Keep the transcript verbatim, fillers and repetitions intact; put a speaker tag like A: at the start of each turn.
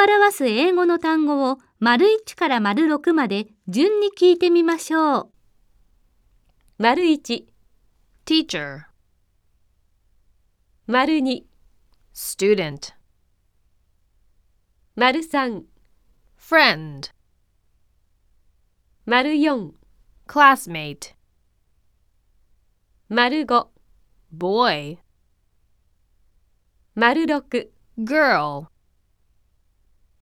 A: 表す英語の単語を丸いちから丸ろくまで順に聞いてみましょう。
B: 丸いち、
C: teacher,
B: 丸に、
C: student,
B: 丸さん、
C: friend,
B: 丸よん、
C: classmate,
B: 丸ご、
C: boy,
B: 丸ろく、
C: girl,